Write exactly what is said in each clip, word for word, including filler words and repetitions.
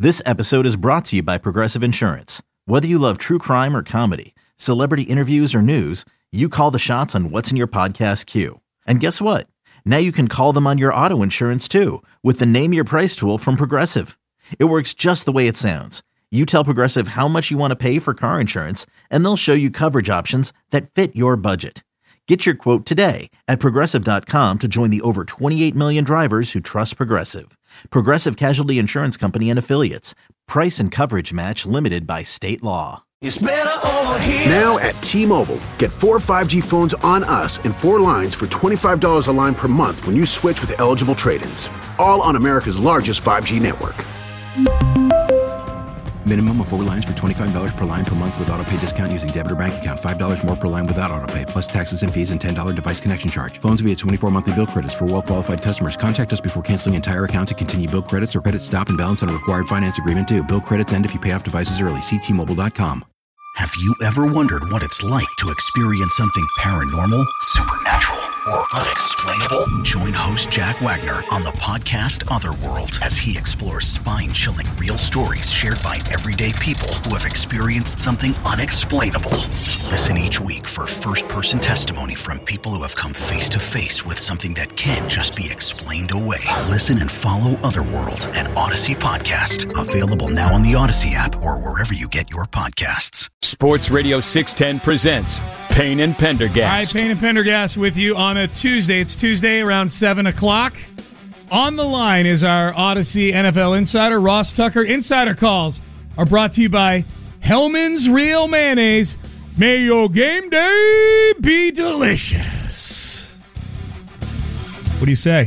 This episode is brought to you by Progressive Insurance. Whether you love true crime or comedy, celebrity interviews or news, you call the shots on what's in your podcast queue. And guess what? Now you can call them on your auto insurance too with the Name Your Price tool from Progressive. It works just the way it sounds. You tell Progressive how much you want to pay for car insurance, and they'll show you coverage options that fit your budget. Get your quote today at Progressive dot com to join the over twenty-eight million drivers who trust Progressive. Progressive Casualty Insurance Company and Affiliates. Price and coverage match limited by state law. It's better over here. Now at T-Mobile, get four five G phones on us and four lines for twenty-five dollars a line per month when you switch with eligible trade-ins. All on America's largest five G network. Minimum of four lines for twenty-five dollars per line per month with autopay discount using debit or bank account. five dollars more per line without autopay, plus taxes and fees and ten dollars device connection charge. Phones via twenty-four monthly bill credits for well-qualified customers. Contact us before canceling entire account to continue bill credits or credit stop and balance on a required finance agreement due. Bill credits end if you pay off devices early. See T Mobile dot com. Have you ever wondered what it's like to experience something paranormal, supernatural, or unexplainable? Join host Jack Wagner on the podcast Otherworld as he explores spine-chilling real stories shared by everyday people who have experienced something unexplainable. Listen each week for first-person testimony from people who have come face-to-face with something that can't just be explained away. Listen and follow Otherworld, an Odyssey podcast. Available now on the Odyssey app or wherever you get your podcasts. Sports Radio six ten presents Payne and Pendergast. All right, Payne and Pendergast with you on a Tuesday. It's Tuesday around seven o'clock. On the line is our Odyssey N F L insider, Ross Tucker. Insider calls are brought to you by Hellman's Real Mayonnaise. May your game day be delicious. What do you say,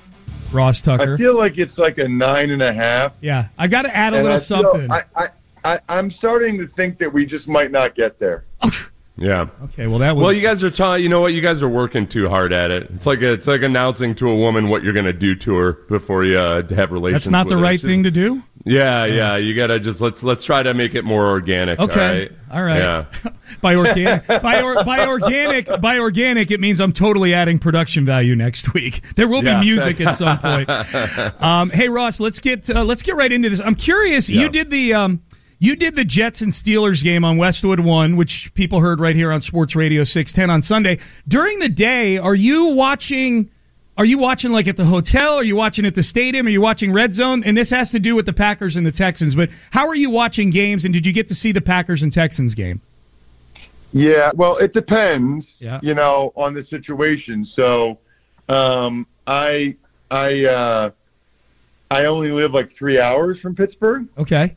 Ross Tucker? I feel like it's like a nine and a half. Yeah, I got to add a and little I feel, something. I, I, I, I'm starting to think that we just might not get there. Yeah. Okay. Well, that was. Well, you guys are telling. You know what? You guys are working too hard at it. It's like a, it's like announcing to a woman what you're going to do to her before you uh, have relations. That's not with the her. right It's thing just, to do. Yeah, yeah. You gotta just let's let's try to make it more organic. Okay. All right. All right. Yeah. by organic, by, or, by organic, by organic, it means I'm totally adding production value next week. There will Yeah. be music at some point. Um, hey, Ross, let's get uh, let's get right into this. I'm curious. Yeah. You did the. Um, You did the Jets and Steelers game on Westwood One, which people heard right here on Sports Radio six ten on Sunday. During the day, are you watching? Are you watching like at the hotel? Are you watching at the stadium? Are you watching Red Zone? And this has to do with the Packers and the Texans. But how are you watching games? And did you get to see the Packers and Texans game? Yeah, well, it depends, Yeah. you know, on the situation. So, um, I, I, uh, I only live like three hours from Pittsburgh. Okay,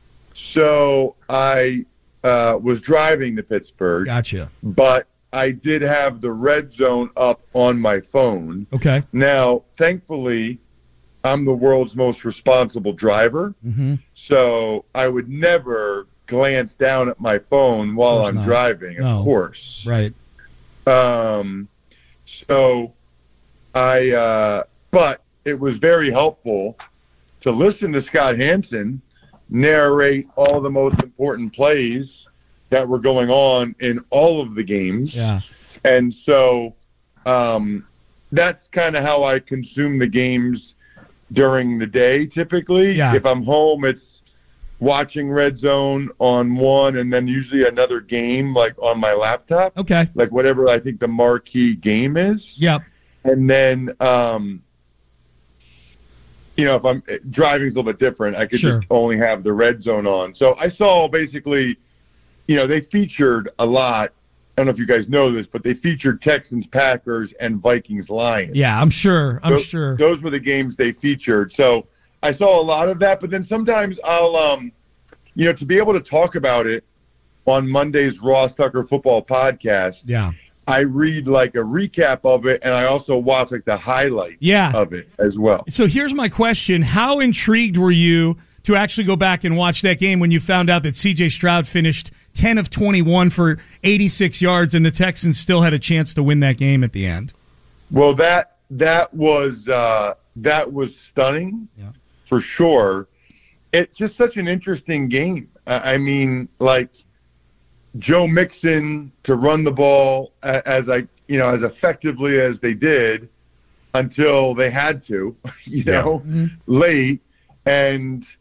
So I uh, was driving to Pittsburgh, gotcha. but I did have the Red Zone up on my phone. Okay, Now, thankfully, I'm the world's most responsible driver, mm-hmm. so I would never glance down at my phone while Of course I'm not. driving, of No. course. right. Um, so I, uh, but it was very helpful to listen to Scott Hansen narrate all the most important plays that were going on in all of the games. Yeah. And so um, that's kind of how I consume the games during the day typically. Yeah. If I'm home, it's watching Red Zone on one and then usually another game like on my laptop. Okay. Like whatever I think the marquee game is. Yep. And then, um, you know, if I'm driving is a little bit different, I could Sure. just only have the Red Zone on. So I saw basically, you know, they featured a lot. I don't know if you guys know this, but they featured Texans, Packers, and Vikings, Lions. Yeah, I'm sure. I'm those, sure. Those were the games they featured. So I saw a lot of that, but then sometimes I'll, um, you know, to be able to talk about it on Monday's Ross Tucker Football Podcast, Yeah. I read like a recap of it, and I also watch like the highlights Yeah. of it as well. So here's my question. How intrigued were you to actually go back and watch that game when you found out that C J Stroud finished ten of twenty-one for eighty-six yards and the Texans still had a chance to win that game at the end? Well, that that was uh, that was stunning, Yeah. for sure. It's just such an interesting game. I I mean, like Joe Mixon to run the ball a- as I, you know, as effectively as they did until they had to, you Yeah. know, late, and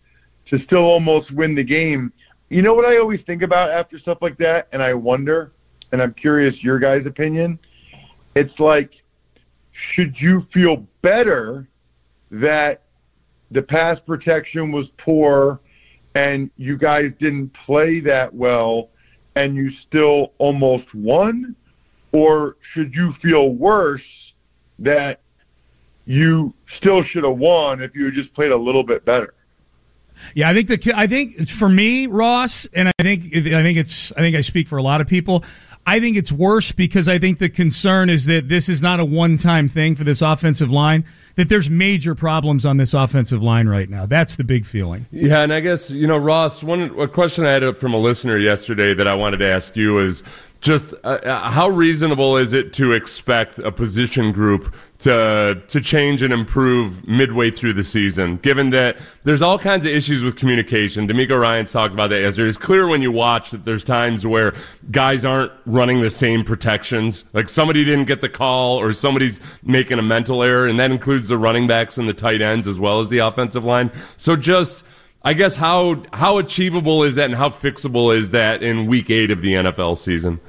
to still almost win the game. You know what I always think about after stuff like that, and I wonder, and I'm curious your guys' opinion. It's like, should you feel better that the pass protection was poor and you guys didn't play that well and you still almost won? Or should you feel worse that you still should have won if you had just played a little bit better? Yeah, I think the I think for me, Ross, and I think I think it's I think I speak for a lot of people. I think it's worse because I think the concern is that this is not a one-time thing for this offensive line, that there's major problems on this offensive line right now. That's the big feeling. Yeah, and I guess, you know, Ross, one a question I had from a listener yesterday that I wanted to ask you is just uh, how reasonable is it to expect a position group to to change and improve midway through the season, given that there's all kinds of issues with communication? D'Amico Ryans talked about that yesterday. It's clear when you watch that there's times where guys aren't running the same protections. Like somebody didn't get the call or somebody's making a mental error, and that includes the running backs and the tight ends as well as the offensive line. So just, I guess, how how achievable is that and how fixable is that in week eight of the N F L season?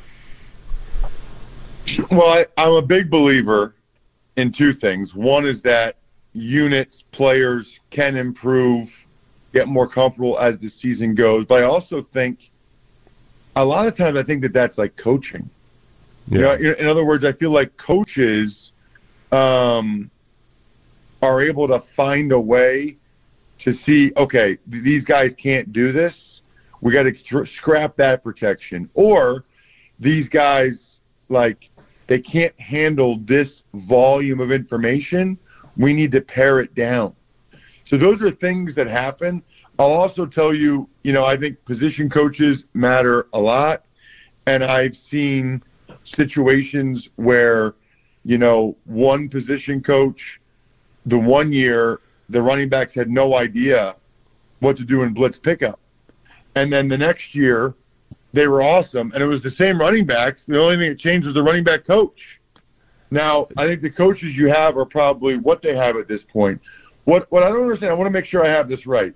Well, I, I'm a big believer in two things. One is that units, players can improve, get more comfortable as the season goes. But I also think a lot of times I think that that's like coaching. Yeah. You know, in other words, I feel like coaches um, are able to find a way to see, okay, these guys can't do this. We got to scrap that protection. Or these guys, like, they can't handle this volume of information. We need to pare it down. So those are things that happen. I'll also tell you, you know, I think position coaches matter a lot. And I've seen situations where, you know, one position coach, the one year, the running backs had no idea what to do in blitz pickup. And then the next year, they were awesome, and it was the same running backs. The only thing that changed was the running back coach. Now, I think the coaches you have are probably what they have at this point. What what I don't understand, I want to make sure I have this right.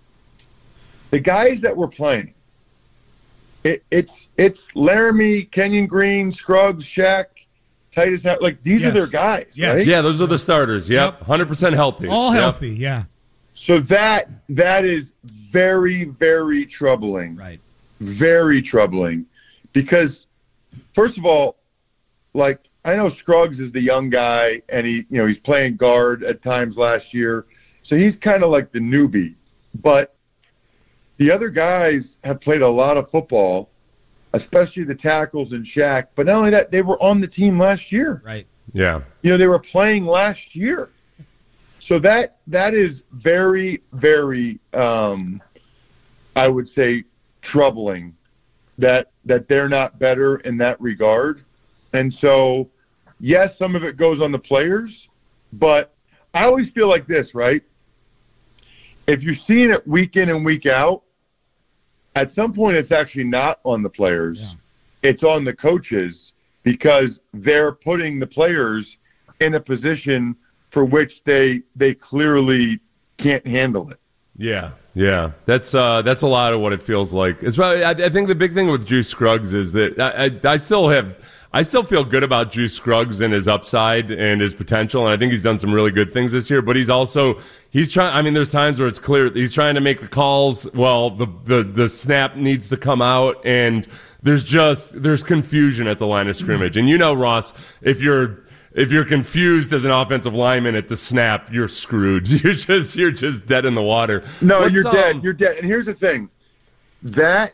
The guys that were playing, it, it's it's Laramie, Kenyon Green, Scruggs, Shaq, Titus, like these yes. are their guys, yes. right? Yeah, those are the starters. Yep, yep. one hundred percent healthy. All yep. healthy, yeah. So that that is very, very troubling. Right. Very troubling because, first of all, like, I know Scruggs is the young guy and he, you know, he's playing guard at times last year. So he's kind of like the newbie, but the other guys have played a lot of football, especially the tackles and Shaq. But not only that, they were on the team last year. Right. Yeah. You know, they were playing last year. So that, that is very, very, um, I would say, troubling that that they're not better in that regard. And so, yes, some of it goes on the players, but I always feel like this, right? If you're seeing it week in and week out, at some point it's actually not on the players. Yeah. It's on the coaches because they're putting the players in a position for which they they clearly can't handle it. Yeah, yeah, that's uh, that's a lot of what it feels like. It's probably, I, I think the big thing with Juice Scruggs is that I, I, I still have, I still feel good about Juice Scruggs and his upside and his potential, and I think he's done some really good things this year. But he's also he's trying. I mean, there's times where it's clear he's trying to make the calls. Well, the the the snap needs to come out, and there's just there's confusion at the line of scrimmage. And you know, Ross, if you're If you're confused as an offensive lineman at the snap, you're screwed. You're just you're just dead in the water. No, What's, you're um, dead. You're dead. And here's the thing. That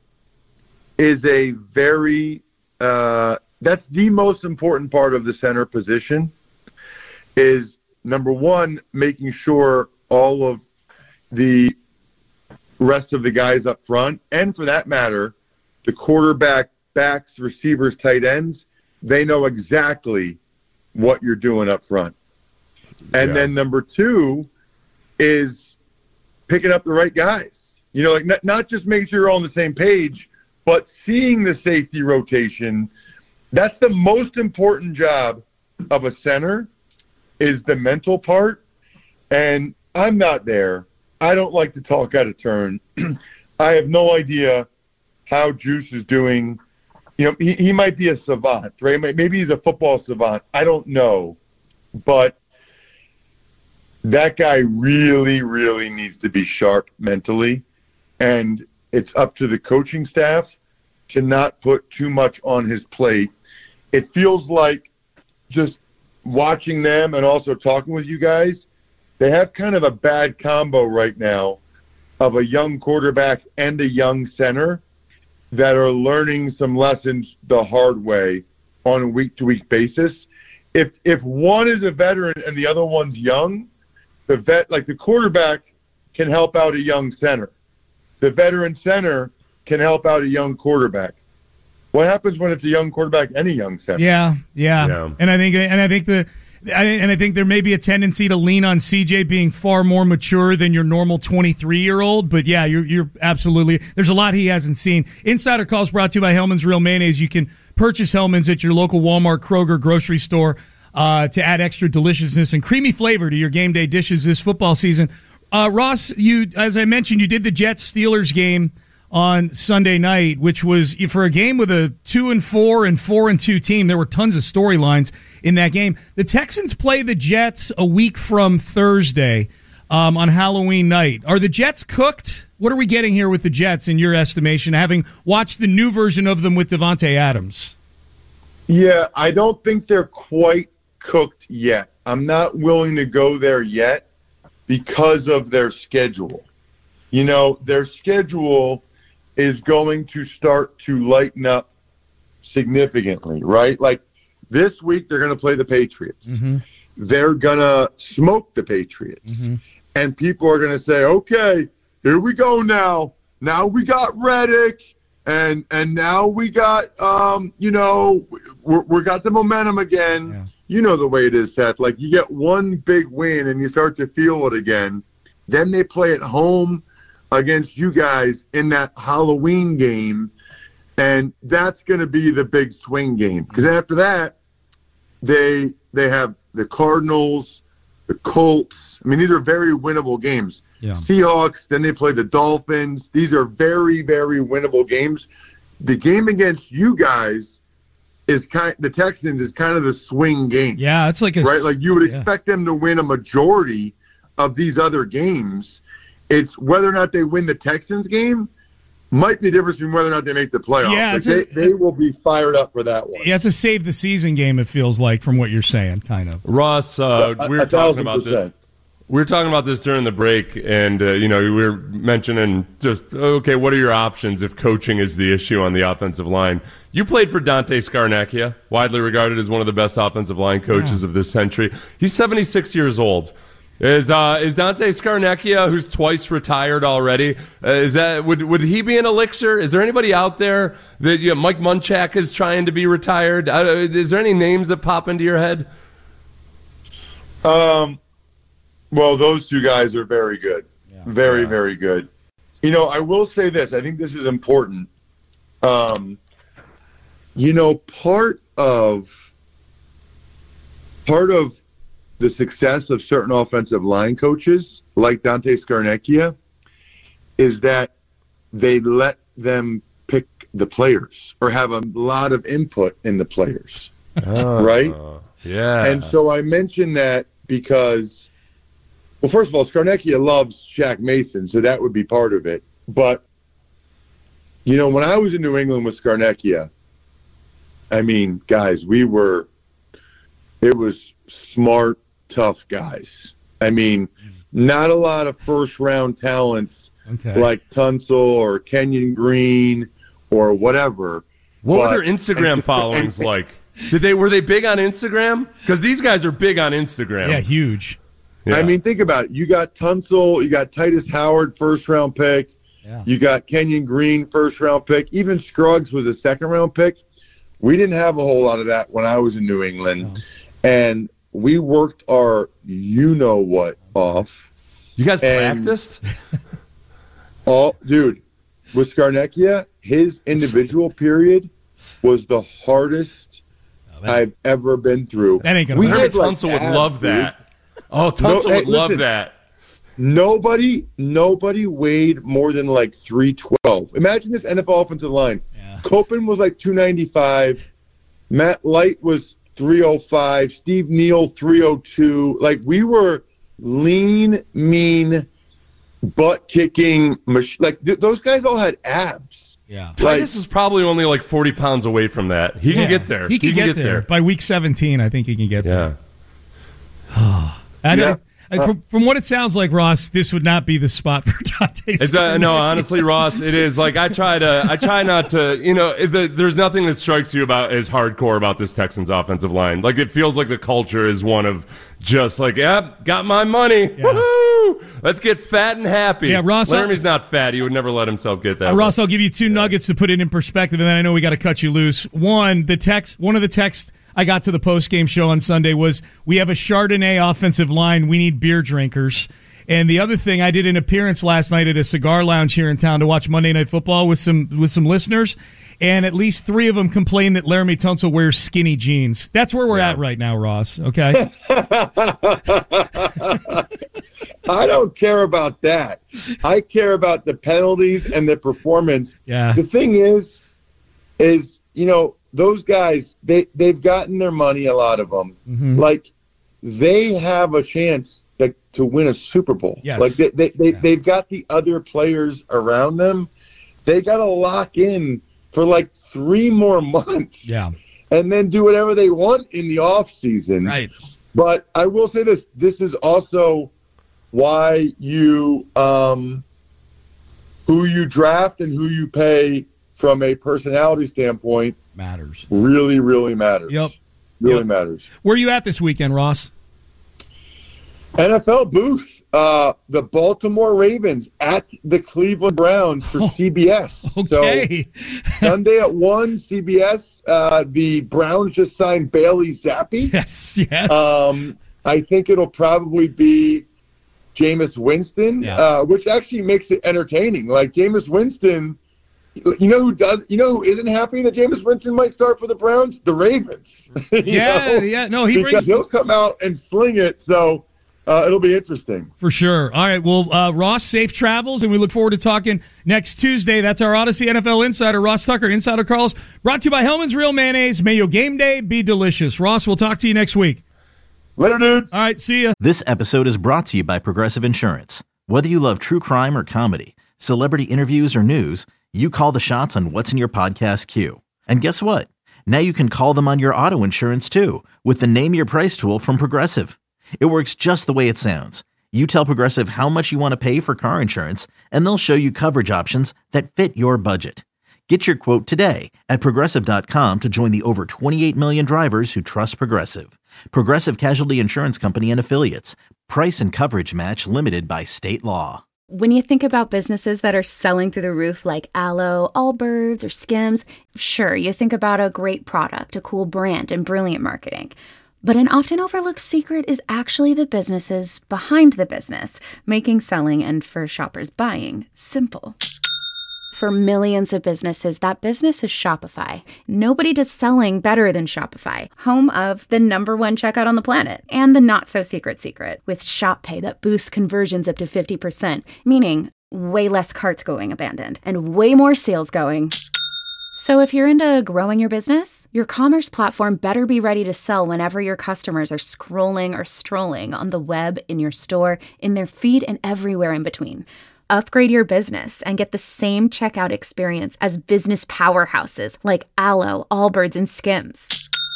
is a very uh, that's the most important part of the center position is, number one, making sure all of the rest of the guys up front, and for that matter, the quarterback, backs, receivers, tight ends, they know exactly what you're doing up front. And yeah. then number two is picking up the right guys. You know, like not, not just making sure you're all on the same page, but seeing the safety rotation. That's the most important job of a center, is the mental part. And I'm not there. I don't like to talk out of turn. I have no idea how Juice is doing. You know, he, he might be a savant, right? Maybe he's a football savant. I don't know. But that guy really, really needs to be sharp mentally. And it's up to the coaching staff to not put too much on his plate. It feels like just watching them and also talking with you guys, they have kind of a bad combo right now of a young quarterback and a young center that are learning some lessons the hard way on a week-to-week basis. If if one is a veteran and the other one's young, the vet like the quarterback can help out a young center. The veteran center can help out a young quarterback. What happens when it's a young quarterback and a young center? Yeah, yeah, yeah. And I think and I think the and I think there may be a tendency to lean on C J being far more mature than your normal twenty-three-year-old. But yeah, you're you're absolutely. There's a lot he hasn't seen. Insider Calls brought to you by Hellman's Real Mayonnaise. You can purchase Hellman's at your local Walmart, Kroger, grocery store uh, to add extra deliciousness and creamy flavor to your game day dishes this football season. Uh, Ross, you as I mentioned, you did the Jets-Steelers game on Sunday night, which was for a game with a two and four and four and two team. There were tons of storylines in that game. The Texans play the Jets a week from Thursday um, on Halloween night. Are the Jets cooked? What are we getting here with the Jets in your estimation, having watched the new version of them with Devontae Adams? Yeah, I don't think they're quite cooked yet. I'm not willing to go there yet because of their schedule. You know, their schedule is going to start to lighten up significantly, right? Like this week, they're going to play the Patriots. Mm-hmm. They're going to smoke the Patriots. Mm-hmm. And people are going to say, okay, here we go now. Now we got Reddick, and and now we got, um, you know, we we got the momentum again. Yeah. You know the way it is, Seth. Like you get one big win and you start to feel it again. Then they play at home against you guys in that Halloween game, and that's going to be the big swing game. Because after that, they they have the Cardinals, the Colts. I mean, these are very winnable games. Yeah. Seahawks, then they play the Dolphins. These are very, very winnable games. The game against you guys is kind. The Texans is kind of the swing game. Yeah, it's like a right. Like you would yeah. expect them to win a majority of these other games. It's whether or not they win the Texans game might be the difference between whether or not they make the playoffs. Yeah, like they, a, they will be fired up for that one. Yeah, it's a save the season game, it feels like, from what you're saying, kind of. Ross, uh, a, we were a talking about percent. this. We were talking about this during the break, and uh, you know, we were mentioning just okay, what are your options if coaching is the issue on the offensive line? You played for Dante Scarnecchia, widely regarded as one of the best offensive line coaches yeah. of this century. He's seventy-six years old. Is uh, is Dante Scarnecchia, who's twice retired already? Uh, is that would would he be an elixir? Is there anybody out there that you know, Mike Munchak is trying to be retired? Uh, is there any names that pop into your head? Um, well, those two guys are very good, yeah. very yeah. very good. You know, I will say this. I think this is important. Um, you know, part of part of the success of certain offensive line coaches like Dante Scarnecchia is that they let them pick the players or have a lot of input in the players, oh, right? Yeah. And so I mentioned that because, well, first of all, Scarnecchia loves Shaq Mason, so that would be part of it. But, you know, when I was in New England with Scarnecchia, I mean, guys, we were, it was smart, tough guys. I mean, not a lot of first-round talents okay. like Tunsil or Kenyon Green or whatever. What but, were their Instagram and, followings and, like? Did they were they big on Instagram? Because these guys are big on Instagram. Yeah, huge. Yeah. I mean, think about it. You got Tunsil, you got Titus Howard, first-round pick. Yeah. You got Kenyon Green, first-round pick. Even Scruggs was a second-round pick. We didn't have a whole lot of that when I was in New England. No. And we worked our you-know-what off. You guys practiced? Oh, dude, with Scarnecchia, his individual period was the hardest oh, that, I've ever been through. That ain't gonna we had, like, Tunsil would love that. Oh, Tunsil no, hey, would love listen, that. nobody, nobody weighed more than like three twelve. Imagine this N F L offensive line. Yeah. Copen was like two ninety-five. Matt Light was three oh five. Steve Neal, three oh two. Like, we were lean, mean, butt-kicking. Mach- like, th- those guys all had abs. Yeah. Titus is probably only like forty pounds away from that. He yeah. can get there. He can, he can get, get there. there. By week seventeen, I think he can get yeah. there. and yeah. I, I, from, from what it sounds like, Ross, this would not be the spot for Dante. It's a, no, honestly, Ross, it is. Like, I try to, I try not to, you know, the, there's nothing that strikes you about as hardcore about this Texans offensive line. Like, it feels like the culture is one of just like, yep, got my money. Yeah. Woohoo! Let's get fat and happy. Yeah, Ross. Laramie's not fat. He would never let himself get that. Uh, Ross, I'll give you two yeah. nuggets to put it in perspective, and then I know we got to cut you loose. One, the text, one of the texts I got to the post-game show on Sunday was, we have a Chardonnay offensive line. We need beer drinkers. And the other thing, I did an appearance last night at a cigar lounge here in town to watch Monday Night Football with some with some listeners, and at least three of them complained that Laramie Tunsil wears skinny jeans. That's where we're yeah. at right now, Ross, okay? I don't care about that. I care about the penalties and the performance. Yeah. The thing is, is, you know, those guys, they, they've gotten their money, a lot of them. Mm-hmm. Like, they have a chance to, to win a Super Bowl. Yes. Like, they, they, they, yeah. they've got the other players around them. They got to lock in for like three more months. Yeah. And then do whatever they want in the off season. Right. But I will say this, this is also why you, um, who you draft and who you pay from a personality standpoint matters. Really, really matters. Yep. Really yep. matters. Where are you at this weekend, Ross? N F L booth. Uh, the Baltimore Ravens at the Cleveland Browns for oh, C B S. Okay. So, Sunday at one, C B S. Uh, the Browns just signed Bailey Zappi. Yes, yes. Um, I think it'll probably be Jameis Winston, yeah. uh, which actually makes it entertaining. Like, Jameis Winston, you know who does? You know who isn't happy that Jameis Winston might start for the Browns? The Ravens. yeah, know? yeah. No, he because brings. He'll come out and sling it. So. Uh, it'll be interesting. For sure. All right, well, uh, Ross, safe travels, and we look forward to talking next Tuesday. That's our Odyssey N F L Insider, Ross Tucker, Insider Calls, brought to you by Hellman's Real Mayonnaise. May your game day be delicious. Ross, we'll talk to you next week. Later, dudes. All right, see ya. This episode is brought to you by Progressive Insurance. Whether you love true crime or comedy, celebrity interviews or news, you call the shots on what's in your podcast queue. And guess what? Now you can call them on your auto insurance, too, with the Name Your Price tool from Progressive. It works just the way it sounds. You tell Progressive how much you want to pay for car insurance, and they'll show you coverage options that fit your budget. Get your quote today at Progressive dot com to join the over twenty-eight million drivers who trust Progressive. Progressive Casualty Insurance Company and Affiliates. Price and coverage match limited by state law. When you think about businesses that are selling through the roof like Aloe, Allbirds, or Skims, sure, you think about a great product, a cool brand, and brilliant marketing. But an often overlooked secret is actually the businesses behind the business, making selling and, for shoppers, buying simple. For millions of businesses, that business is Shopify. Nobody does selling better than Shopify, home of the number one checkout on the planet, and the not-so-secret secret, with Shop Pay that boosts conversions up to fifty percent, meaning way less carts going abandoned, and way more sales going. So if you're into growing your business, your commerce platform better be ready to sell whenever your customers are scrolling or strolling on the web, in your store, in their feed, and everywhere in between. Upgrade your business and get the same checkout experience as business powerhouses like Aloe, Allbirds, and Skims.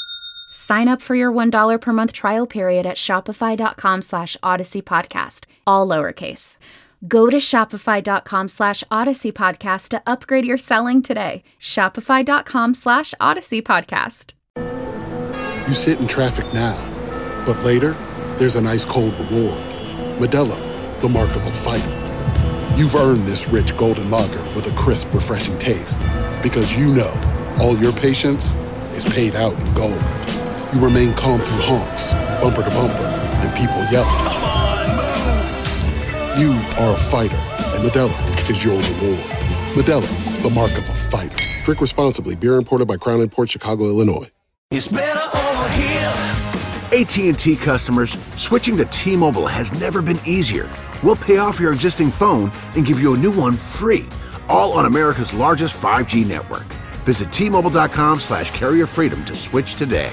Sign up for your one dollar per month trial period at shopify.com slash Odyssey Podcast, all lowercase. Go to shopify.com slash Odyssey Podcast to upgrade your selling today. Shopify.com slash Odyssey Podcast. You sit in traffic now, but later, there's an ice cold reward. Modelo, the mark of a fighter. You've earned this rich golden lager with a crisp, refreshing taste. Because you know, all your patience is paid out in gold. You remain calm through honks, bumper to bumper, and people yelling. You are a fighter, and Modelo is your reward. Modelo, the mark of a fighter. Drink responsibly. Beer imported by Crown Imports, Chicago, Illinois. It's better over here. A T and T customers, switching to T-Mobile has never been easier. We'll pay off your existing phone and give you a new one free, all on America's largest five G network. Visit T-Mobile.com slash carrier freedom to switch today.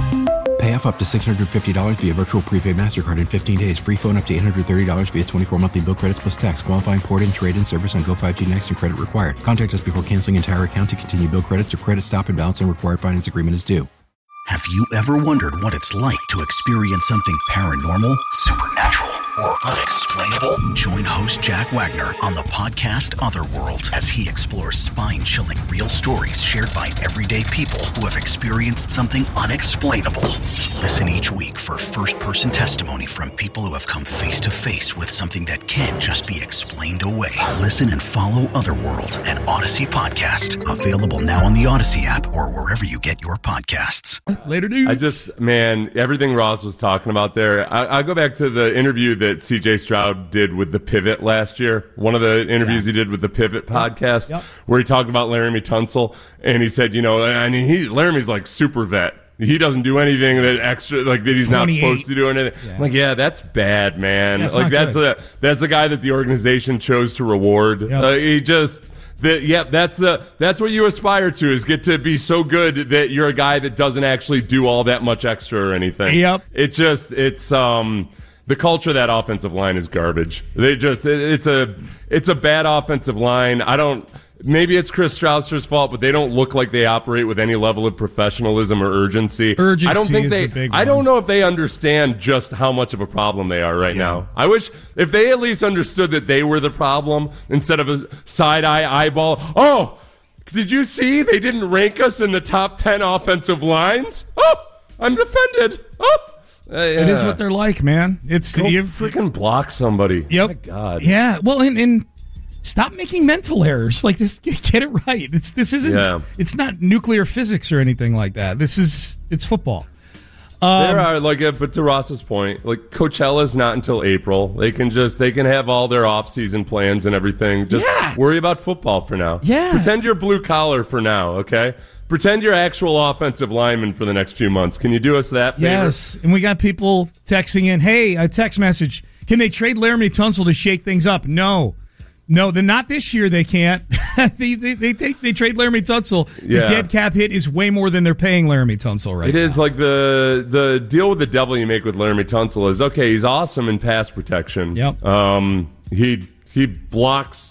Pay off up to six hundred fifty dollars via virtual prepaid MasterCard in fifteen days. Free phone up to eight hundred thirty dollars via twenty-four monthly bill credits plus tax. Qualifying port-in, trade-in service on Go five G Next and credit required. Contact us before canceling entire account to continue bill credits or credit stop and balance and required finance agreement is due. Have you ever wondered what it's like to experience something paranormal, supernatural, or unexplainable? Join host Jack Wagner on the podcast Otherworld as he explores spine-chilling real stories shared by everyday people who have experienced something unexplainable. Listen each week for first-person testimony from people who have come face-to-face with something that can't just be explained away. Listen and follow Otherworld, an Odyssey podcast. Available now on the Odyssey app or wherever you get your podcasts. Later, dudes. I just, man, everything Ross was talking about there. I, I'll go back to the interview that C J Stroud did with The Pivot last year. One of the interviews yeah. he did with The Pivot podcast, yep. where he talked about Laramie Tunsil. And he said, you know, I mean, he, Laramie's like super vet. He doesn't do anything that extra, like that he's not supposed to do. And yeah. I'm like, yeah, that's bad, man. That's like that's good. a that's the guy that the organization chose to reward. Yep. Uh, he just. That, yeah, that's the that's what you aspire to, is get to be so good that you're a guy that doesn't actually do all that much extra or anything. Yep. It just it's um the culture of that offensive line is garbage. They just it, it's a it's a bad offensive line. I don't maybe it's Chris Strausser's fault, but they don't look like they operate with any level of professionalism or urgency. Urgency I don't think is they the big I one. don't know if they understand just how much of a problem they are right yeah. now. I wish if they at least understood that they were the problem instead of a side-eye eyeball. Oh, did you see they didn't rank us in the top ten offensive lines? Oh, I'm offended. Oh. Uh, yeah. It is what they're like, man. It's Go you freaking block somebody. Yep. My God. Yeah. Well, and, and stop making mental errors. Like this, get it right. It's this isn't. Yeah. It's not nuclear physics or anything like that. This is it's football. Um, there are like, uh, but to Ross's point, like Coachella's not until April. They can just they can have all their off-season plans and everything. Just yeah. worry about football for now. Yeah. Pretend you're blue collar for now. Okay. Pretend you're actual offensive lineman for the next few months. Can you do us that favor? Yes, and we got people texting in, hey, a text message. Can they trade Laramie Tunsil to shake things up? No. No, then not this year they can't. they, they they take they trade Laramie Tunsil. Yeah. The dead cap hit is way more than they're paying Laramie Tunsil right It now. is like the the deal with the devil you make with Laramie Tunsil is, okay, he's awesome in pass protection. Yep. Um, he, he blocks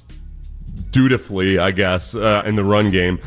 dutifully, I guess, uh, in the run game.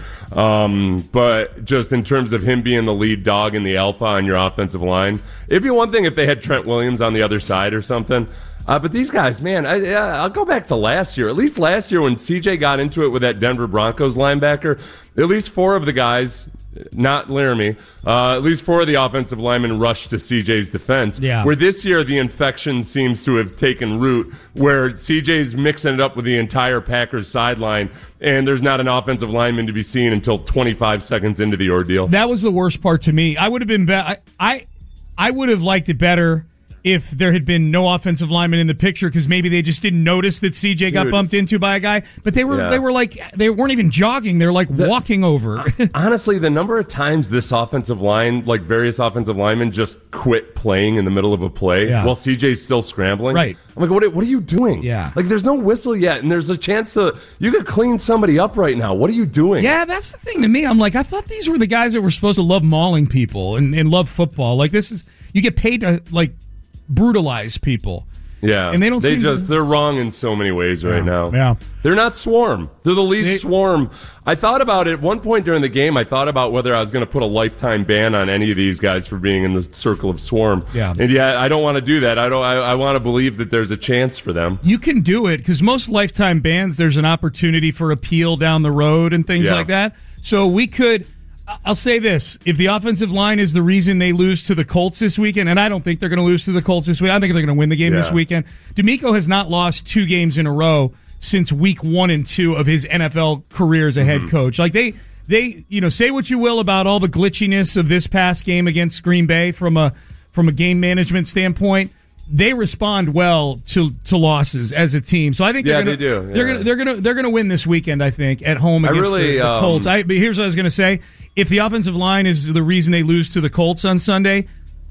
Um, but just in terms of him being the lead dog and the alpha on your offensive line, it'd be one thing if they had Trent Williams on the other side or something. Uh, but these guys, man, I, I'll go back to last year. At least last year when C J got into it with that Denver Broncos linebacker, at least four of the guys, not Laramie, uh, at least four of the offensive linemen rushed to C J's defense. Yeah. Where this year the infection seems to have taken root, where C J's mixing it up with the entire Packers sideline, and there's not an offensive lineman to be seen until twenty-five seconds into the ordeal. That was the worst part to me. I would have been be- I, I I would have liked it better if there had been no offensive lineman in the picture, because maybe they just didn't notice that C J got Dude. bumped into by a guy. But they were Yeah. they were like they weren't even jogging. They're like The- walking over. Honestly, the number of times this offensive line, like various offensive linemen, just quit playing in the middle of a play Yeah. while C J's still scrambling. Right. I'm like, what, are- what are you doing? Yeah. Like, there's no whistle yet, and there's a chance to, you could clean somebody up right now. What are you doing? Yeah, that's the thing to me. I'm like, I thought these were the guys that were supposed to love mauling people and, and love football. Like, this is, you get paid to, like, brutalize people. Yeah. And they don't They seem just, to- they're wrong in so many ways right Yeah. now. Yeah. They're not Swarm. They're the least They- Swarm. I thought about it at one point during the game. I thought about whether I was going to put a lifetime ban on any of these guys for being in the circle of Swarm. Yeah. And yeah, I don't want to do that. I don't, I, I want to believe that there's a chance for them. You can do it because most lifetime bans, there's an opportunity for appeal down the road and things Yeah. like that. So we could, I'll say this, if the offensive line is the reason they lose to the Colts this weekend, and I don't think they're going to lose to the Colts this week, I think they're going to win the game Yeah. this weekend. D'Amico has not lost two games in a row since week one and two of his N F L career as a head coach. Like they, they, you know, say what you will about all the glitchiness of this past game against Green Bay from a from a game management standpoint. They respond well to, to losses as a team, so I think they're Yeah, gonna, they do. Yeah. They're gonna they're gonna they're gonna win this weekend. I think at home I against really, the, the um, Colts. I, but here's what I was gonna say: if the offensive line is the reason they lose to the Colts on Sunday,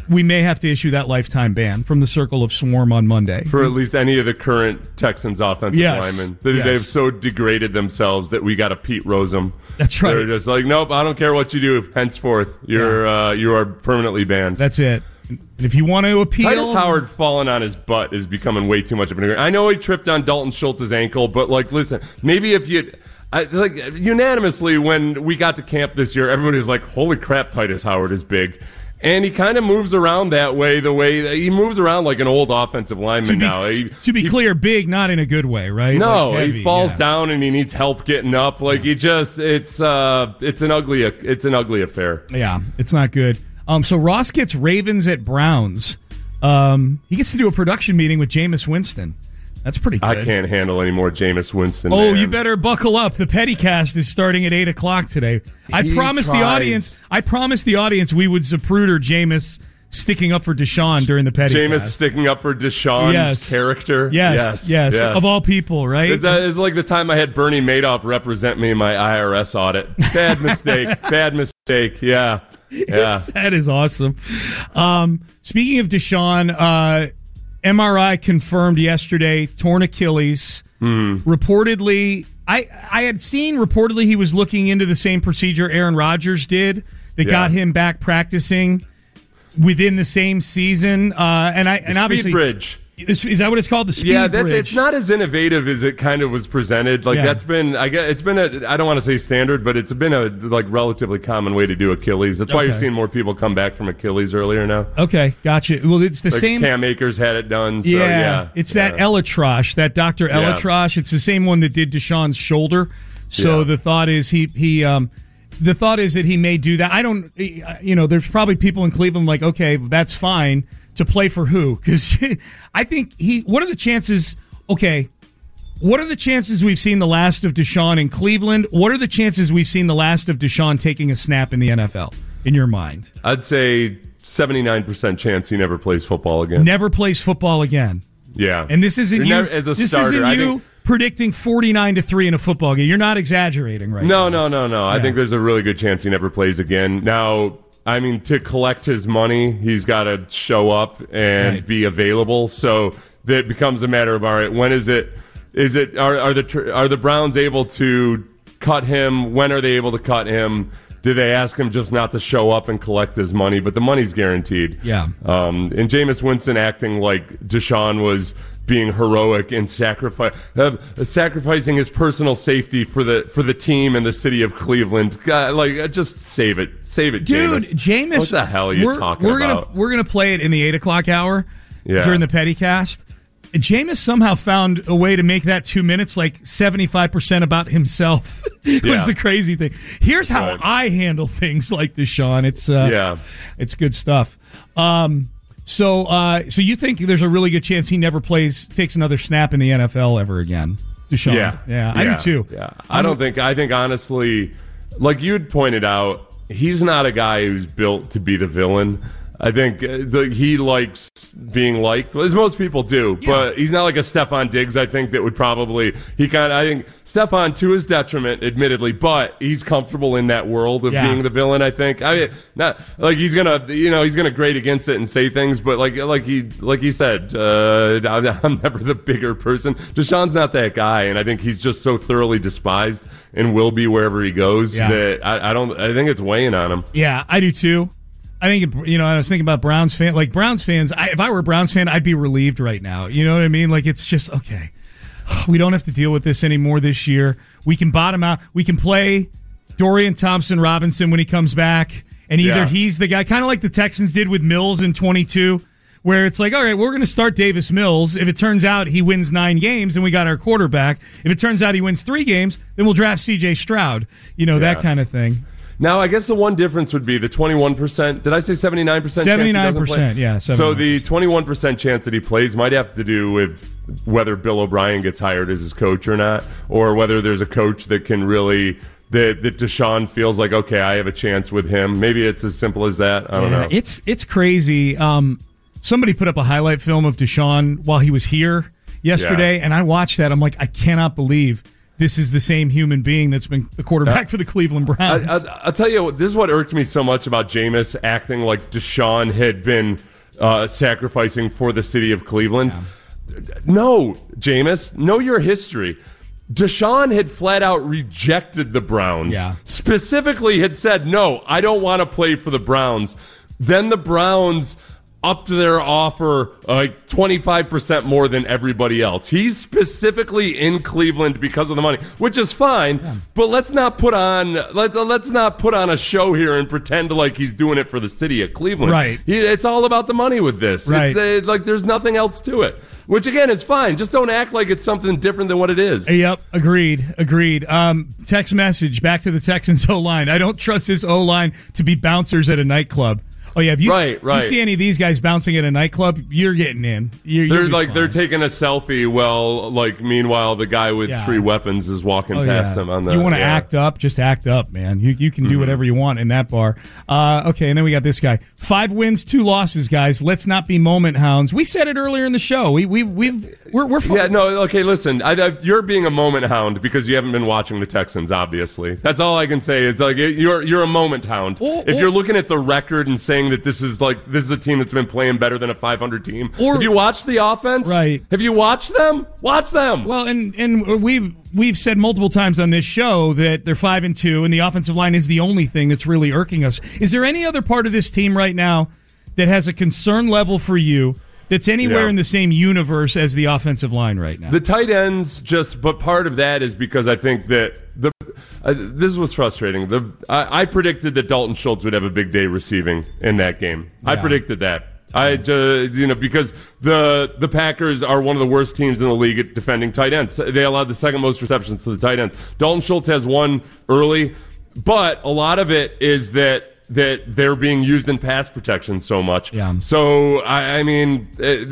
we may have to issue that lifetime ban from the Circle of Swarm on Monday. For at least any of the current Texans offensive yes. linemen. They, yes. They've so degraded themselves that we got to Pete Rose them. That's right. They're just like, nope, I don't care what you do. Henceforth, you're yeah. uh, you are permanently banned. That's it. And if you want to appeal... Titus Howard falling on his butt is becoming way too much of an... I know he tripped on Dalton Schultz's ankle, but, like, listen, maybe if you... I, like unanimously, when we got to camp this year, everybody was like, holy crap, Titus Howard is big. And he kind of moves around that way, the way he moves around like an old offensive lineman to be, now. He, to be he, clear, big, not in a good way, right? No, like heavy, he falls yeah. down and he needs help getting up. Like he just, it's uh, it's an ugly, it's an ugly affair. Yeah, it's not good. Um, so Ross gets Ravens at Browns. Um, he gets to do a production meeting with Jameis Winston. That's pretty good. I can't handle any more Jameis Winston. Oh, man. you better buckle up. The Pettycast is starting at eight o'clock today. I He promised tries. the audience. I promised the audience we would Zapruder Jameis sticking up for Deshaun during the Pettycast. Jameis sticking up for Deshaun's yes. character. Yes, yes, yes, yes. Of all people, right? It's, uh, it's like the time I had Bernie Madoff represent me in my I R S audit. Bad mistake. Bad mistake. Yeah. Yeah. That is awesome. Um, speaking of Deshaun, uh, M R I confirmed yesterday, torn Achilles. Mm. Reportedly, I I had seen reportedly he was looking into the same procedure Aaron Rodgers did that Yeah. got him back practicing within the same season. Uh, and I and the obviously speed bridge. Is, is that what it's called? The speed yeah, that's bridge. it's not as innovative as it kind of was presented. Like Yeah. that's been, I guess it's been a, I don't want to say standard, but it's been a like relatively common way to do Achilles. That's why Okay. you're seeing more people come back from Achilles earlier now. Okay, gotcha. Well, it's the Like same. Cam Akers had it done. So, yeah, yeah, it's yeah. that Elatrosh, that Doctor Yeah. Elatrosh. It's the same one that did Deshaun's shoulder. So Yeah. the thought is he he um the thought is that he may do that. I don't, you know, there's probably people in Cleveland like, okay, that's fine. To play for who? Because I think he. What are the chances? Okay, what are the chances we've seen the last of Deshaun in Cleveland? What are the chances we've seen the last of Deshaun taking a snap in the N F L? In your mind, I'd say seventy-nine percent chance he never plays football again. Never plays football again. Yeah, and this isn't you. Never, as a this starter, isn't I you think, predicting forty-nine to three in a football game. You're not exaggerating, right? No, now. no, no, no. I Yeah. think there's a really good chance he never plays again. Now, I mean, to collect his money, he's got to show up and Right. be available. So that becomes a matter of, all right, when is it? Is it are are the are the Browns able to cut him? When are they able to cut him? Do they ask him just not to show up and collect his money? But the money's guaranteed. Yeah. Um, and Jameis Winston acting like Deshaun was being heroic and sacrifice, uh, sacrificing his personal safety for the for the team and the city of Cleveland. God, like, uh, just save it, save it, Dude, Jameis. Jameis. What the hell are you we're, talking we're about? Gonna, we're gonna play it in the eight o'clock hour Yeah. during the Pettycast. Jameis somehow found a way to make that two minutes like seventy-five percent about himself. It Yeah. was the crazy thing. Here's how Right. I handle things like Deshaun. It's uh, Yeah. it's good stuff. Um, so uh, so you think there's a really good chance he never plays, takes another snap in the N F L ever again? Deshaun. Yeah, yeah, I do too. Yeah, I don't think. I think honestly, like you had pointed out, he's not a guy who's built to be the villain. I think uh, the, he likes being liked, as most people do. Yeah. But he's not like a Stephon Diggs. I think that would probably he kind. of I think Stephon to his detriment, admittedly, but he's comfortable in that world of Yeah. being the villain. I think. I mean, not like he's gonna, you know, he's gonna grade against it and say things, but like like he like he said, uh, I'm never the bigger person. Deshaun's not that guy, and I think he's just so thoroughly despised and will be wherever he goes Yeah. that I, I don't. I think it's weighing on him. Yeah, I do too. I think, you know, I was thinking about Browns fan, like Browns fans. I, if I were a Browns fan, I'd be relieved right now. You know what I mean? Like, it's just okay. We don't have to deal with this anymore this year. We can bottom out. We can play Dorian Thompson Robinson when he comes back, and either Yeah. he's the guy, kind of like the Texans did with Mills in twenty-two, where it's like, all right, we're going to start Davis Mills. If it turns out he wins nine games, then we got our quarterback. If it turns out he wins three games, then we'll draft C J Stroud. You know, that Yeah. kind of thing. Now, I guess the one difference would be the twenty-one percent. Did I say seventy-nine percent? seventy-nine percent, yeah. So the twenty-one percent chance that he plays might have to do with whether Bill O'Brien gets hired as his coach or not, or whether there's a coach that can really, that, that Deshaun feels like, okay, I have a chance with him. Maybe it's as simple as that. I don't Yeah, know. It's it's crazy. Um, somebody put up a highlight film of Deshaun while he was here yesterday, Yeah. and I watched that. I'm like, I cannot believe this is the same human being that's been the quarterback for the Cleveland Browns. I, I, I'll tell you what, this is what irked me so much about Jameis acting like Deshaun had been uh, sacrificing for the city of Cleveland. Yeah. No, Jameis, know your history. Deshaun had flat out rejected the Browns. Yeah. Specifically had said, no, I don't want to play for the Browns. Then the Browns upped their offer like twenty-five percent more than everybody else. He's specifically in Cleveland because of the money, which is fine. Yeah. But let's not put on let, let's not put on a show here and pretend like he's doing it for the city of Cleveland. Right. He, it's all about the money with this. Right. It's uh, like there's nothing else to it. Which again is fine. Just don't act like it's something different than what it is. Yep, agreed, agreed. Um, text message back to the Texans O-line. I don't trust this O-line to be bouncers at a nightclub. Oh yeah, if you, right, right. you see any of these guys bouncing at a nightclub, you're getting in. You're, they're like fine. They're taking a selfie. Well, like meanwhile, the guy with yeah. three weapons is walking oh, past yeah. them on the. You want to yeah. act up? Just act up, man. You you can do mm-hmm. whatever you want in that bar. Uh, okay, and then we got this guy. Five wins, two losses, guys. Let's not be moment hounds. We said it earlier in the show. We we we've we're we're fun. Yeah, no, okay. Listen, I, I, you're being a moment hound because you haven't been watching the Texans. Obviously, that's all I can say. Is like you're you're a moment hound. Or, if or, you're looking at the record and saying that this is like. This is a team that's been playing better than a five hundred team. Or, have you watched the offense? Right. Have you watched them? Watch them. Well, and and we've we've said multiple times on this show that they're five and two, and the offensive line is the only thing that's really irking us. Is there any other part of this team right now that has a concern level for you that's anywhere yeah. in the same universe as the offensive line right now? The tight ends just, but part of that is because I think that the uh, this was frustrating. The I, I predicted that Dalton Schultz would have a big day receiving in that game. Yeah. I predicted that. I uh, you know because the the Packers are one of the worst teams in the league at defending tight ends. They allowed the second most receptions to the tight ends. Dalton Schultz has one early, but a lot of it is that. that they're being used in pass protection so much. Yeah. So, I, I mean,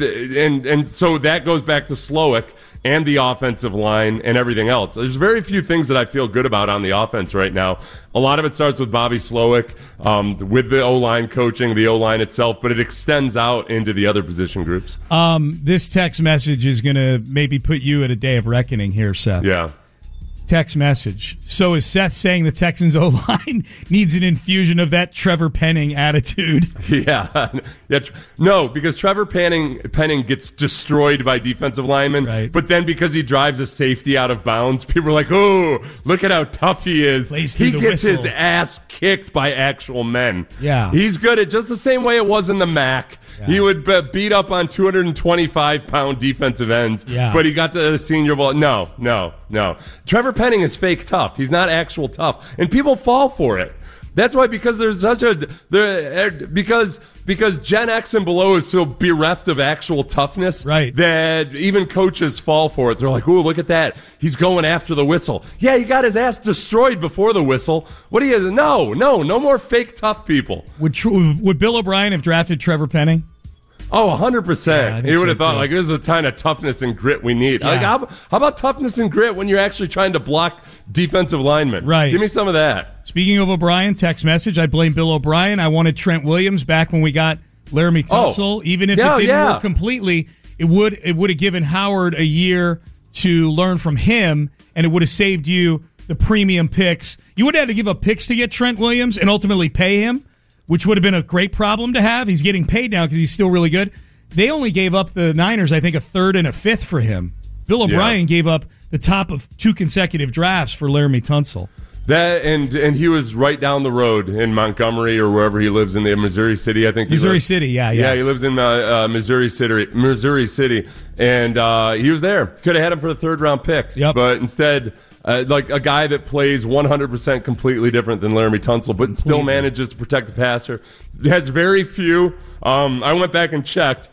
and and so that goes back to Slowick and the offensive line and everything else. There's very few things that I feel good about on the offense right now. A lot of it starts with Bobby Slowick, um, with the O-line coaching, the O-line itself, but it extends out into the other position groups. Um, this text message is going to maybe put you at a day of reckoning here, Seth. Yeah. Text message. So is Seth saying the Texans O-line needs an infusion of that Trevor Penning attitude? Yeah. yeah. No, because Trevor Penning, Penning gets destroyed by defensive linemen, right. But then because he drives a safety out of bounds, people are like, oh, look at how tough he is. He gets whistle. his ass kicked by actual men. Yeah. He's good at just the same way it was in the M A C. Yeah. He would be beat up on two hundred twenty-five pound defensive ends, yeah. but he got to the Senior Bowl. No, no, no. Trevor Penning is fake tough. He's not actual tough, and people fall for it. That's why, because there's such a there because because Gen X and below is so bereft of actual toughness, right? That even coaches fall for it. They're like, "Ooh, look at that! He's going after the whistle." Yeah, he got his ass destroyed before the whistle. What do you? No, no, no more fake tough people. Would would Bill O'Brien have drafted Trevor Penning? Oh, one hundred percent. Yeah, he would have so thought, too. like, this is the kind of toughness and grit we need. Yeah. Like, how, how about toughness and grit when you're actually trying to block defensive linemen? Right. Give me some of that. Speaking of O'Brien, text message, I blame Bill O'Brien. I wanted Trent Williams back when we got Laramie Tunsil. Oh. Even if yeah, it didn't yeah. work completely, it would it would have given Howard a year to learn from him, and it would have saved you the premium picks. You would have had to give up picks to get Trent Williams and ultimately pay him, which would have been a great problem to have. He's getting paid now because he's still really good. They only gave up, the Niners, I think, a third and a fifth for him. Bill O'Brien yeah. gave up the top of two consecutive drafts for Laramie Tunsil. That and and he was right down the road in Montgomery or wherever he lives in the Missouri City. I think he Missouri lives. City, yeah, yeah. Yeah, he lives in uh, uh, Missouri City, Missouri City, and uh, he was there. Could have had him for the third round pick, yep. but instead. Uh, like a guy that plays one hundred percent completely different than Laramie Tunsil, but completely. Still manages to protect the passer. Has very few. Um, I went back and checked.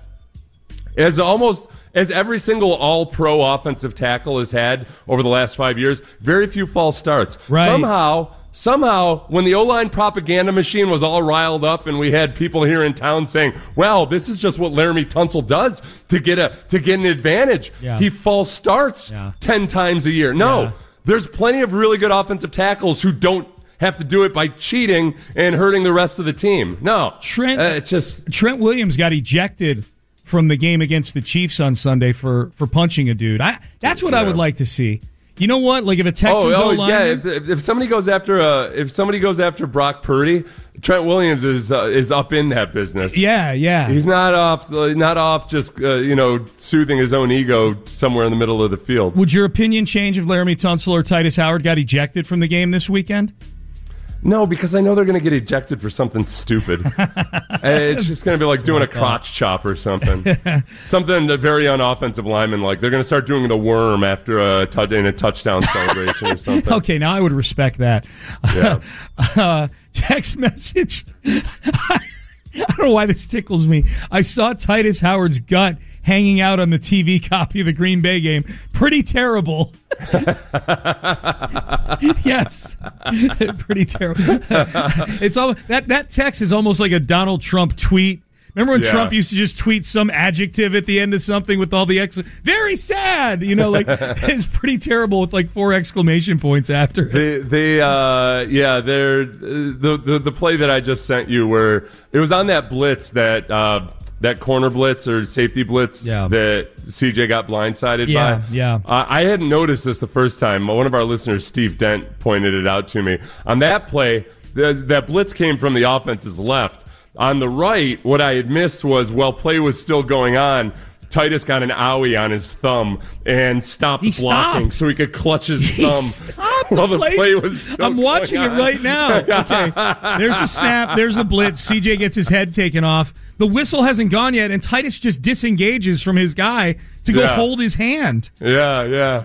As almost as every single all-pro offensive tackle has had over the last five years, very few false starts. Right. Somehow, somehow, when the O-line propaganda machine was all riled up, and we had people here in town saying, "Well, this is just what Laramie Tunsil does to get a to get an advantage." Yeah. He false starts yeah. ten times a year. No. Yeah. There's plenty of really good offensive tackles who don't have to do it by cheating and hurting the rest of the team. No. Trent, uh, it's just Trent Williams got ejected from the game against the Chiefs on Sunday for, for punching a dude. I, that's what yeah. I would like to see. You know what? Like if a Texans oh, oh O-lineman, yeah, if, if if somebody goes after uh if somebody goes after Brock Purdy, Trent Williams is uh, is up in that business. Yeah, yeah. He's not off not off just uh, you know soothing his own ego somewhere in the middle of the field. Would your opinion change if Laramie Tunsil or Titus Howard got ejected from the game this weekend? No, because I know they're going to get ejected for something stupid. It's just going to be like doing a crotch chop or something. Something that very unoffensive lineman like. They're going to start doing the worm after a, t- in a touchdown celebration or something. Okay, now I would respect that. Yeah. uh, text message. I don't know why this tickles me. I saw Titus Howard's gut hanging out on the T V copy of the Green Bay game. Pretty terrible. Yes, pretty terrible. It's all that that text is almost like a Donald Trump tweet. Remember when Yeah. Trump used to just tweet some adjective at the end of something with all the ex very sad, you know, like it's pretty terrible with like four exclamation points after it. They, they, uh, yeah, they're the, the the play that I just sent you, where it was on that blitz that uh, that corner blitz or safety blitz Yeah. that C J got blindsided Yeah, by. yeah. Uh, I hadn't noticed this the first time. One of our listeners, Steve Dent, pointed it out to me. On that play, the, that blitz came from the offense's left. On the right, what I had missed was while play was still going on, Titus got an owie on his thumb and stopped He blocking stopped. so he could clutch his He thumb stopped while the the play. play was still I'm watching going it on. right now. Okay, there's a snap. There's a blitz. C J gets his head taken off. The whistle hasn't gone yet, and Titus just disengages from his guy to go Yeah. hold his hand. Yeah, yeah.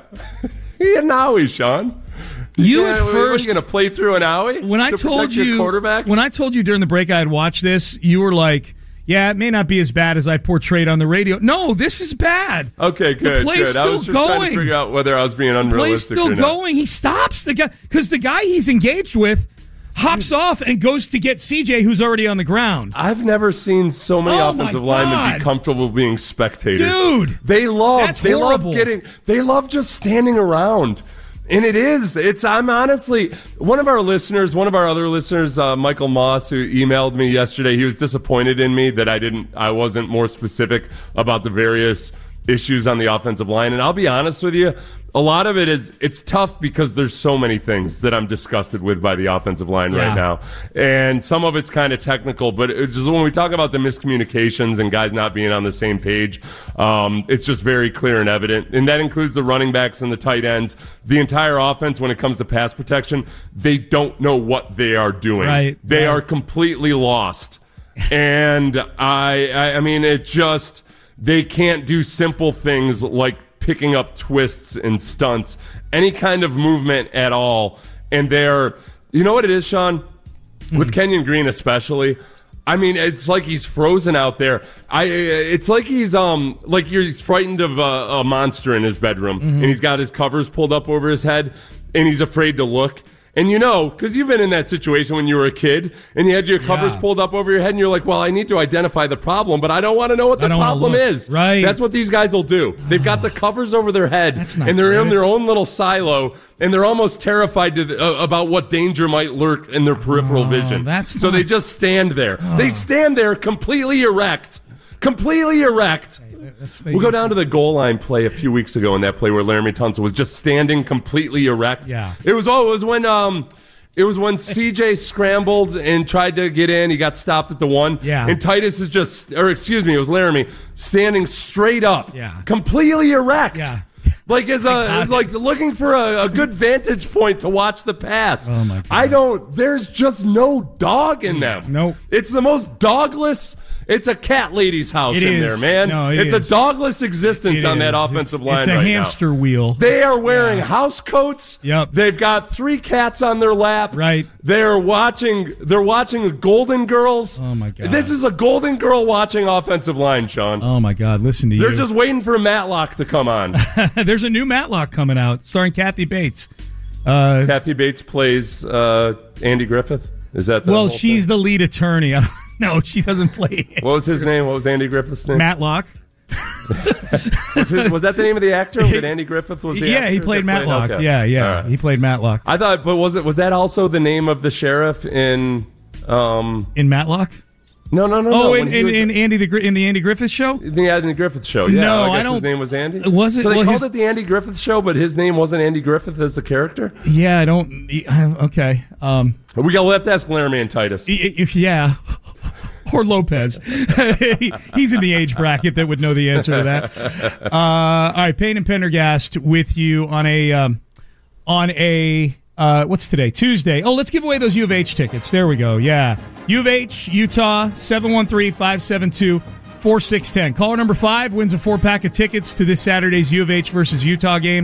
He had an owie, Sean. You Yeah, at what, what, first, are you going to play through an owie when I to told protect your you, quarterback? when I told you during the break I had watched this, you were like, "Yeah, it may not be as bad as I portrayed on the radio." No, this is bad. Okay, good, The play's good. I still was just trying going. to figure out whether I was being Play's unrealistic still or not. going. He stops the guy because the guy he's engaged with hops off and goes to get C J, who's already on the ground. I've never seen so many Oh, offensive my linemen God. be comfortable being spectators. Dude, they love that's they horrible. love getting they love just standing around. And it is. It's. I'm honestly one of our listeners, one of our other listeners, uh, Michael Moss, who emailed me yesterday. He was disappointed in me that I didn't. I wasn't more specific about the various issues on the offensive line. And I'll be honest with you, a lot of it is it's tough because there's so many things that I'm disgusted with by the offensive line Yeah. right now, and some of it's kind of technical. But it's just when we talk about the miscommunications and guys not being on the same page, um, it's just very clear and evident. And that includes the running backs and the tight ends. The entire offense, when it comes to pass protection, they don't know what they are doing. Right. They Right. are completely lost. And I, I, I mean, it just they can't do simple things like picking up twists and stunts, any kind of movement at all. And they're, you know what it is, Sean? With Kenyon Green especially, I mean, it's like he's frozen out there. I, it's like he's um, like he's frightened of a, a monster in his bedroom, and he's got his covers pulled up over his head, and he's afraid to look. And you know, because you've been in that situation when you were a kid, and you had your covers Yeah. pulled up over your head, and you're like, "Well, I need to identify the problem, but I don't want to know what I the don't wanna problem look. is." Right. That's what these guys will do. They've got the covers over their head, That's not and they're in good. their own little silo, and they're almost terrified to, uh, about what danger might lurk in their peripheral vision. that's so not- they just stand there. They stand there completely erect, completely erect. That's- We'll go down to the goal line play a few weeks ago in that play where Laramie Tunsil was just standing completely erect. Yeah. It was oh, it was when um it was when C J scrambled and tried to get in. He got stopped at the one. Yeah. And Titus is just or excuse me, it was Laramie standing straight up. Yeah. Completely erect. Yeah. Like as a like looking for a, a good vantage point to watch the pass. Oh, my God. I don't there's just no dog in them. Nope. It's the most dogless. It's a cat lady's house It in is. there, man. No, it it's is. a dogless existence It on that is. offensive It's- line It's a right hamster now. wheel. They are wearing Yeah. house coats. Yep. They've got three cats on their lap. Right. They're watching. They're watching the Golden Girls. Oh, my God. This is a Golden Girl watching offensive line, Sean. Oh my God! Listen to They're you. just waiting for Matlock to come on. There's a new Matlock coming out, starring Kathy Bates. Uh, Kathy Bates plays uh, Andy Griffith. Is that the well, whole she's thing? the lead attorney. I don't, no, she doesn't play it. What was his name? What was Andy Griffith's name? Matlock. Was, his, was that the name of the actor? Was it Andy Griffith? Was the Yeah, actor he played that Matlock. Okay. Yeah, yeah, All right. he played Matlock I thought, but was it was that also the name of the sheriff in? Um, in Matlock. No, no, no. Oh, no. in, in, was, in Andy the Gr- in the Andy Griffith Show. The Andy Griffith Show. Yeah, no, I, guess I don't. His name was Andy. Was it? So they well, called his, it the Andy Griffith Show, but his name wasn't Andy Griffith as the character. Yeah, I don't. Okay. Um, we got. We'll have to ask Larry and Titus. If yeah. Or Lopez. He's in the age bracket that would know the answer to that. Uh, all right, Payne and Pendergast with you on a um, on a uh, what's today? Tuesday. Oh, let's give away those U of H tickets. There we go. Yeah, U of H, Utah, seven one three, five seven two, four six one zero. Caller number five wins a four pack of tickets to this Saturday's U of H versus Utah game.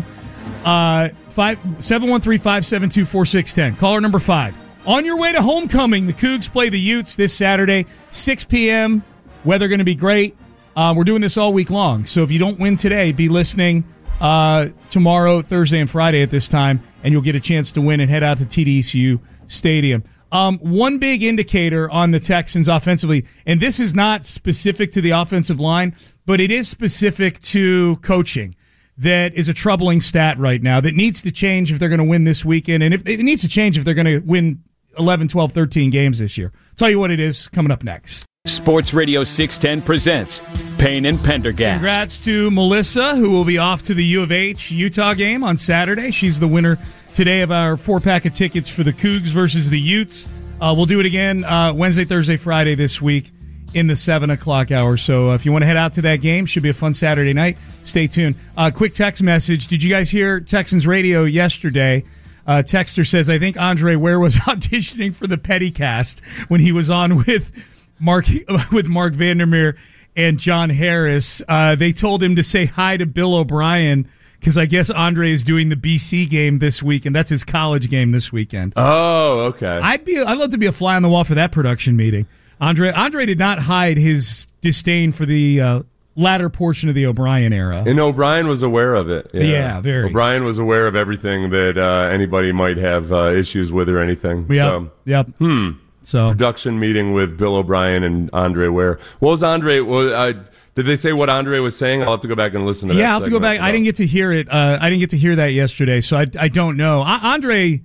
Uh, five seven one three, five seven two, four six one zero. Caller number five. On your way to homecoming, the Cougs play the Utes this Saturday, six p.m. Weather going to be great. Uh, we're doing this all week long, so if you don't win today, be listening uh, tomorrow, Thursday, and Friday at this time, and you'll get a chance to win and head out to T D E C U Stadium. Um, one big indicator on the Texans offensively, and this is not specific to the offensive line, but it is specific to coaching. That is a troubling stat right now that needs to change if they're going to win this weekend, and if it needs to change if they're going to win eleven, twelve, thirteen games this year. I'll tell you what it is coming up next. Sports Radio six ten presents Payne and Pendergast. Congrats to Melissa, who will be off to the U of H Utah game on Saturday. She's the winner today of our four-pack of tickets for the Cougs versus the Utes. Uh, we'll do it again uh, Wednesday, Thursday, Friday this week in the seven o'clock hour. So uh, if you want to head out to that game, should be a fun Saturday night. Stay tuned. Uh, quick text message. Did you guys hear Texans radio yesterday? Uh, Texter says, I think Andre Ware was auditioning for the Pettycast when he was on with Mark with Mark Vandermeer and John Harris. Uh, they told him to say hi to Bill O'Brien because I guess Andre is doing the B C game this week, and that's his college game this weekend. Oh, okay. I'd be I'd love to be a fly on the wall for that production meeting. Andre Andre did not hide his disdain for the uh, latter portion of the O'Brien era. And O'Brien was aware of it. Yeah, yeah very. O'Brien was aware of everything that uh, anybody might have uh, issues with or anything. Yep. So, yep. Hmm. So production meeting with Bill O'Brien and Andre Ware. What was Andre? Well, uh, did they say what Andre was saying? I'll have to go back and listen to that. Yeah, I'll have to go back. I didn't get to hear it. Uh, I didn't get to hear that yesterday, so I, I don't know. I, Andre,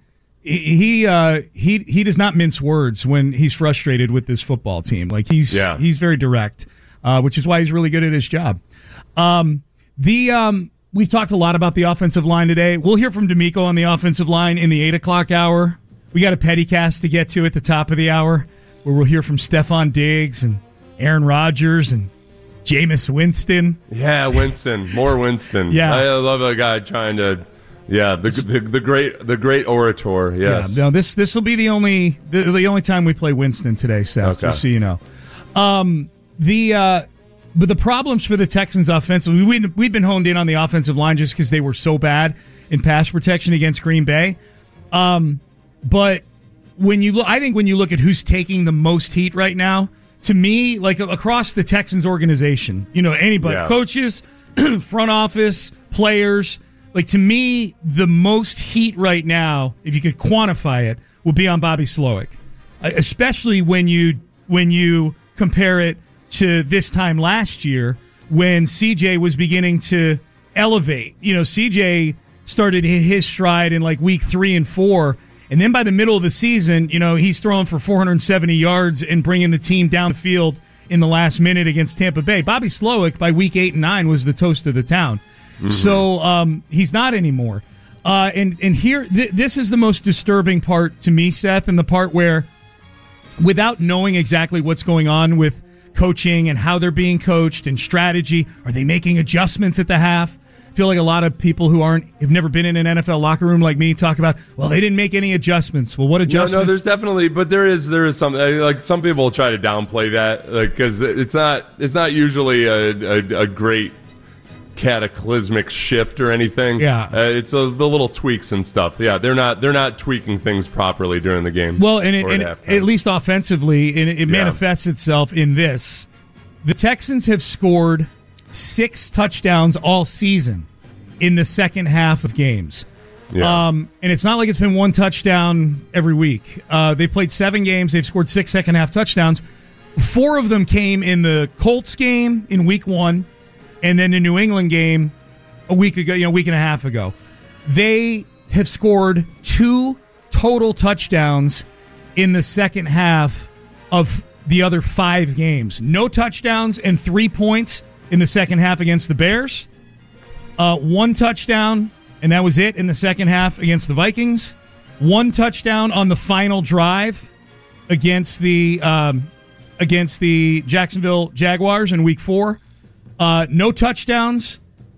he uh, he he does not mince words when he's frustrated with this football team. Like he's yeah. he's very direct, uh, which is why he's really good at his job. Um, the um, we've talked a lot about the offensive line today. We'll hear from D'Amico on the offensive line in the eight o'clock hour. We got a Pettycast to get to at the top of the hour, where we'll hear from Stephon Diggs and Aaron Rodgers and Jameis Winston. Yeah, Winston, more Winston. Yeah, I love a guy trying to. Yeah, the the, the great the great orator. Yes. Yeah, no, this this will be the only the, the only time we play Winston today, Seth. Okay. Just so you know. Um, the uh, but the problems for the Texans offensively, we we've been honed in on the offensive line just because they were so bad in pass protection against Green Bay. Um, but when you look, I think when you look at who's taking the most heat right now, to me, like across the Texans organization, you know, anybody, yeah. coaches, front office, players. Like, to me, the most heat right now, if you could quantify it, would be on Bobby Slowick, especially when you when you compare it to this time last year when C J was beginning to elevate. You know, C J started his stride in like week three and four, and then by the middle of the season, you know, he's throwing for four hundred seventy yards and bringing the team down the field in the last minute against Tampa Bay. Bobby Slowick, by week eight and nine, was the toast of the town. Mm-hmm. So um, he's not anymore. Uh, and, and here, th- this is the most disturbing part to me, Seth, and the part where, without knowing exactly what's going on with coaching and how they're being coached and strategy, are they making adjustments at the half? I feel like a lot of people who aren't have never been in an N F L locker room like me talk about, well, they didn't make any adjustments. Well, what adjustments? No, no, there's definitely, but there is there is some like some people try to downplay that, like because it's not it's not usually a, a, a great cataclysmic shift or anything. Yeah, uh, it's a, the little tweaks and stuff. Yeah, they're not they're not tweaking things properly during the game. Well, and, it, and at, at least offensively, and it, it yeah. manifests itself in this: the Texans have scored six touchdowns all season in the second half of games. Yeah. Um, and it's not like it's been one touchdown every week. Uh, they've played seven games. They've scored six second half touchdowns. Four of them came in the Colts game in week one, and then the New England game a week ago, you know, a week and a half ago. They have scored two total touchdowns in the second half of the other five games. No touchdowns and three points in the second half against the Bears. Uh, one touchdown, and that was it in the second half against the Vikings. One touchdown on the final drive against the um, against the Jacksonville Jaguars in Week Four. Uh, no touchdowns,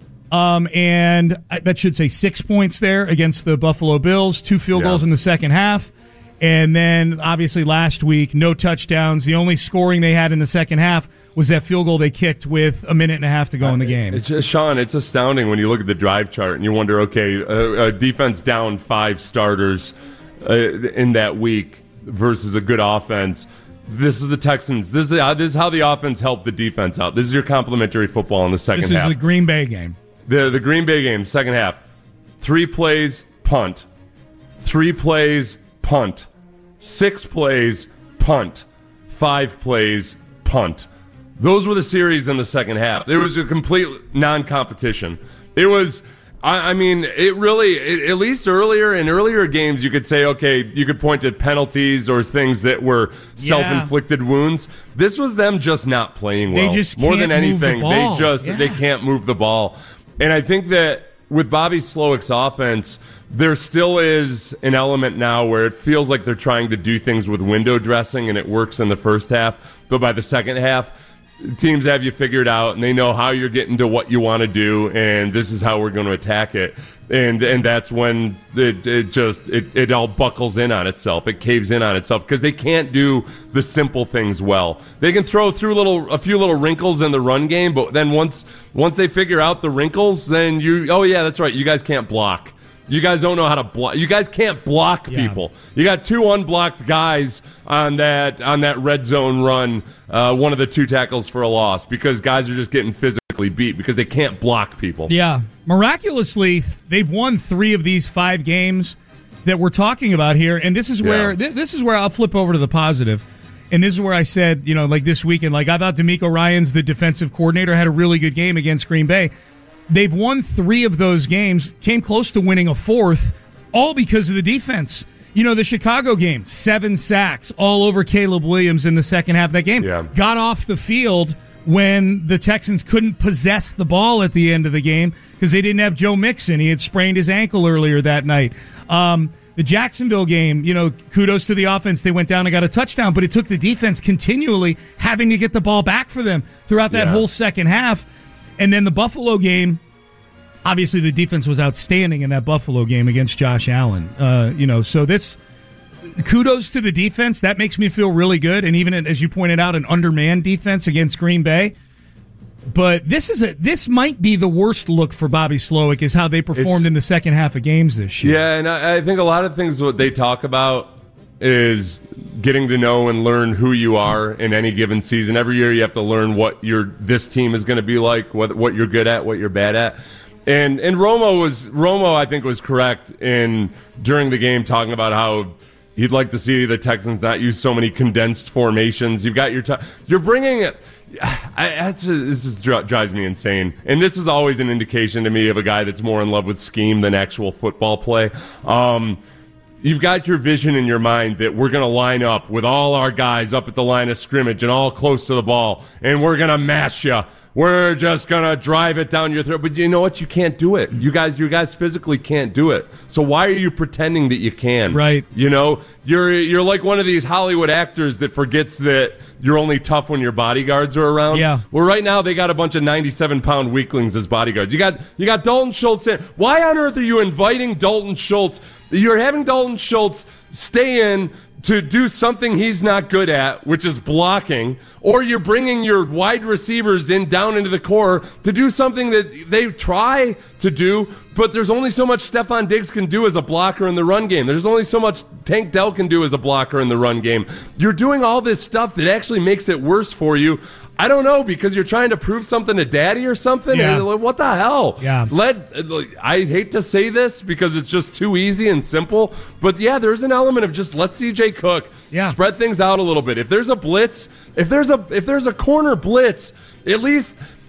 um, and that should say six points there against the Buffalo Bills. Two field Yeah. goals in the second half. And then, obviously, last week, no touchdowns. The only scoring they had in the second half was that field goal they kicked with a minute and a half to go in the game. It's just, Sean, it's astounding when you look at the drive chart and you wonder, okay, a, a defense down five starters uh, in that week versus a good offense. This is the Texans. This is, uh, this is how the offense helped the defense out. This is your complimentary football in the second This half. is the Green Bay game. The, the Green Bay game, second half. Three plays, punt. Three plays, punt. Six plays, punt. Five plays, punt. Those were the series in the second half. It was a complete non-competition. It was, I, I mean, it really, it, at least earlier, in earlier games, you could say, okay, you could point to penalties or things that were Yeah. self-inflicted wounds. This was them just not playing well. They just More than can't move the anything, ball. they just, Yeah. they can't move the ball. And I think that with Bobby Slowick's offense, there still is an element now where it feels like they're trying to do things with window dressing, and it works in the first half. But by the second half, teams have you figured out, and they know how you're getting to what you want to do, and this is how we're going to attack it. And and that's when it, it just it, it all buckles in on itself. It caves in on itself because they can't do the simple things well. They can throw through little a few little wrinkles in the run game, but then once once they figure out the wrinkles, then you oh yeah, that's right. You guys can't block. You guys don't know how to block. You guys can't block Yeah. people. You got two unblocked guys on that on that red zone run. Uh, one of the two tackles for a loss because guys are just getting physically beat because they can't block people. Yeah. Miraculously, they've won three of these five games that we're talking about here. And this is where Yeah. th- this is where I'll flip over to the positive. And this is where I said, you know, like this weekend, like I thought D'Amico Ryans, the defensive coordinator, had a really good game against Green Bay. They've won three of those games, came close to winning a fourth, all because of the defense. You know, the Chicago game, seven sacks all over Caleb Williams in the second half of that game. Yeah. Got off the field when the Texans couldn't possess the ball at the end of the game because they didn't have Joe Mixon. He had sprained his ankle earlier that night. Um, the Jacksonville game, you know, kudos to the offense. They went down and got a touchdown, but it took the defense continually having to get the ball back for them throughout that Yeah. whole second half. And then the Buffalo game, obviously the defense was outstanding in that Buffalo game against Josh Allen. Uh, you know, so this, kudos to the defense. That makes me feel really good. And even, as you pointed out, an undermanned defense against Green Bay. But this is a this might be the worst look for Bobby Slowick is how they performed It's- in the second half of games this year. Yeah, and I, I think a lot of things what they talk about is getting to know and learn who you are in any given season. Every year you have to learn what your this team is going to be like, what what you're good at, what you're bad at. And and Romo was Romo I think was correct in during the game talking about how he'd like to see the Texans not use so many condensed formations. You've got your t- you're bringing it. I, that's just, this just dri- drives me insane, and this is always an indication to me of a guy that's more in love with scheme than actual football play. Um, You've got your vision in your mind that we're going to line up with all our guys up at the line of scrimmage and all close to the ball, and we're going to mash you. We're just going to drive it down your throat. But you know what? You can't do it. You guys, you guys physically can't do it. So why are you pretending that you can? Right. You know, you're you're like one of these Hollywood actors that forgets that you're only tough when your bodyguards are around. Yeah. Well, right now they got a bunch of ninety-seven pound weaklings as bodyguards. You got you got Dalton Schultz in. Why on earth are you inviting Dalton Schultz? You're having Dalton Schultz stay in to do something he's not good at, which is blocking, or you're bringing your wide receivers in down into the core to do something that they try to do, but there's only so much Stephon Diggs can do as a blocker in the run game. There's only so much Tank Dell can do as a blocker in the run game. You're doing all this stuff that actually makes it worse for you. I don't know, because you're trying to prove something to daddy or something? Yeah. And, like, what the hell? Yeah. Let, I hate to say this because it's just too easy and simple, but yeah, there's an element of just let C J cook. Yeah. Spread things out a little bit. If there's a blitz, if there's a if there's a corner blitz, at least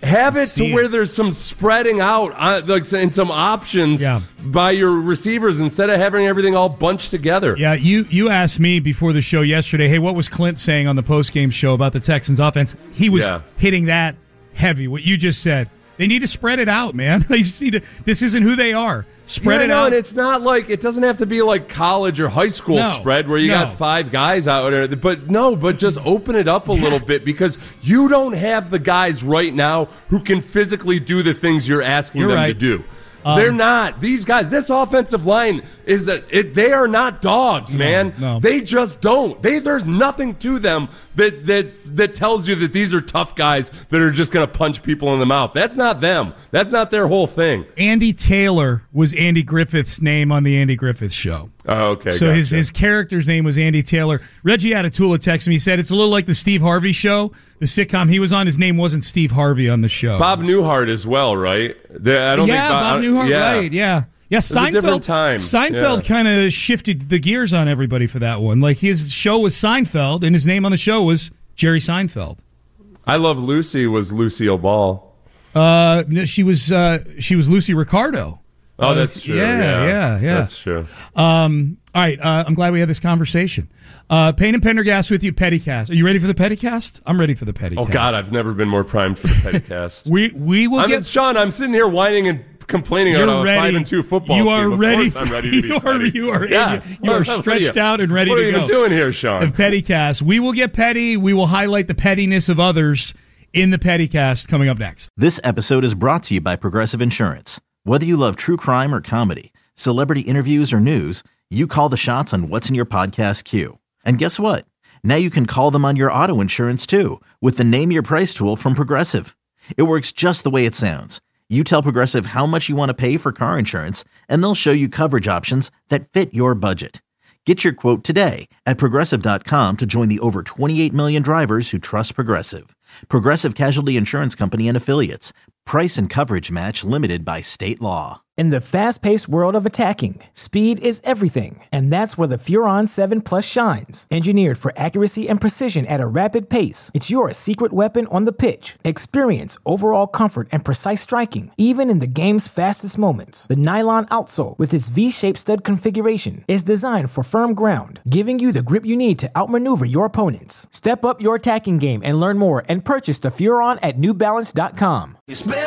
Have it See to where it. there's some spreading out, uh, like and some options Yeah. by your receivers instead of having everything all bunched together. Yeah, you you asked me before the show yesterday, hey, what was Clint saying on the postgame show about the Texans offense? He was Yeah. hitting that heavy, what you just said. They need to spread it out, man. They just need to, this isn't who they are. Spread Yeah, it no, out. And it's not like it doesn't have to be like college or high school No, spread where you no. got five guys out there. But no, but just open it up a little bit because you don't have the guys right now who can physically do the things you're asking You're them right. to do. Um, They're not. These guys, this offensive line is that it, they are not dogs, man. no. They just don't. They there's nothing to them that that that tells you that these are tough guys that are just going to punch people in the mouth. That's not them. That's not their whole thing. Andy Taylor was Andy Griffith's name on the Andy Griffith Show. Oh, okay. So gotcha. his his character's name was Andy Taylor. Reggie Atatula texted me. He said it's a little like the Steve Harvey show, the sitcom he was on. His name wasn't Steve Harvey on the show. Bob Newhart as well, right? The- I don't yeah, think Bob I- Newhart, yeah. right? Yeah, yeah. was a different Seinfeld. time. Seinfeld Yeah. kind of shifted the gears on everybody for that one. Like his show was Seinfeld, and his name on the show was Jerry Seinfeld. I Love Lucy was Lucille Ball. Uh, no, she was uh, she was Lucy Ricardo. Oh, Uh, that's true. Yeah, Yeah, yeah, yeah. That's true. Um, all right, uh, I'm glad we had this conversation. Uh, Payne and Pendergast with you, Pettycast. Are you ready for the Pettycast? I'm ready for the Pettycast. Oh God, I've never been more primed for the Pettycast. we we will I'm, get. Sean, I'm sitting here whining and complaining You're about a ready. five and two football You are team. Of ready. course I'm ready to be you are petty. you are Yes. you are What are stretched you- out and ready what to are you go. even doing here, Sean? The Pettycast. We will get petty. We will highlight the pettiness of others in the Pettycast coming up next. This episode is brought to you by Progressive Insurance. Whether you love true crime or comedy, celebrity interviews or news, you call the shots on what's in your podcast queue. And guess what? Now you can call them on your auto insurance too with the Name Your Price tool from Progressive. It works just the way it sounds. You tell Progressive how much you want to pay for car insurance, and they'll show you coverage options that fit your budget. Get your quote today at Progressive dot com to join the over twenty-eight million drivers who trust Progressive. Progressive Casualty Insurance Company and Affiliates. Price and coverage match limited by state law. In the fast-paced world of attacking, speed is everything, and that's where the Furon seven Plus shines. Engineered for accuracy and precision at a rapid pace, it's your secret weapon on the pitch. Experience overall comfort and precise striking, even in the game's fastest moments. The nylon outsole, with its V-shaped stud configuration, is designed for firm ground, giving you the grip you need to outmaneuver your opponents. Step up your attacking game and learn more and purchase the Furon at New Balance dot com.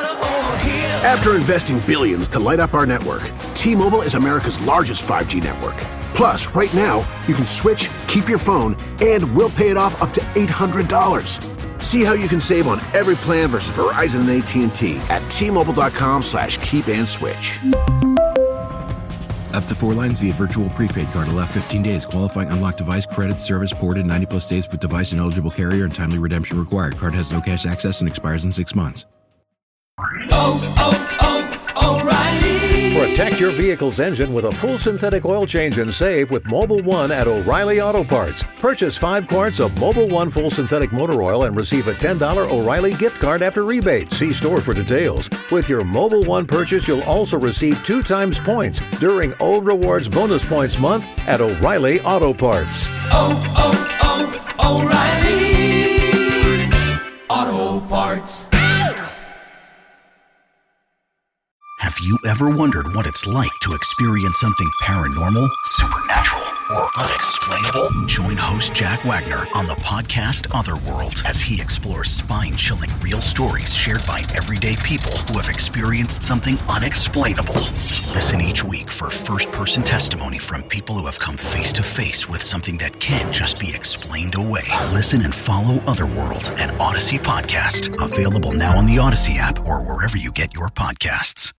After investing billions to light up our network, T-Mobile is America's largest five G network. Plus, right now, you can switch, keep your phone, and we'll pay it off up to eight hundred dollars. See how you can save on every plan versus Verizon and A T and T at T-Mobile.com slash keep and switch. Up to four lines via virtual prepaid card. Allow fifteen days. Qualifying unlocked device credit service ported ninety plus days with device and eligible carrier and timely redemption required. Card has no cash access and expires in six months. Oh, oh, oh, O'Reilly. Protect your vehicle's engine with a full synthetic oil change and save with Mobile One at O'Reilly Auto Parts. Purchase five quarts of Mobile One full synthetic motor oil and receive a ten dollars O'Reilly gift card after rebate. See store for details. With your Mobile One purchase, you'll also receive two times points during O Rewards Bonus Points Month at O'Reilly Auto Parts. Oh, oh, oh, O'Reilly Auto Parts. Have you ever wondered what it's like to experience something paranormal, supernatural, or unexplainable? Join host Jack Wagner on the podcast Otherworld as he explores spine-chilling real stories shared by everyday people who have experienced something unexplainable. Listen each week for first-person testimony from people who have come face-to-face with something that can't just be explained away. Listen and follow Otherworld, an Odyssey podcast. Available now on the Odyssey app or wherever you get your podcasts.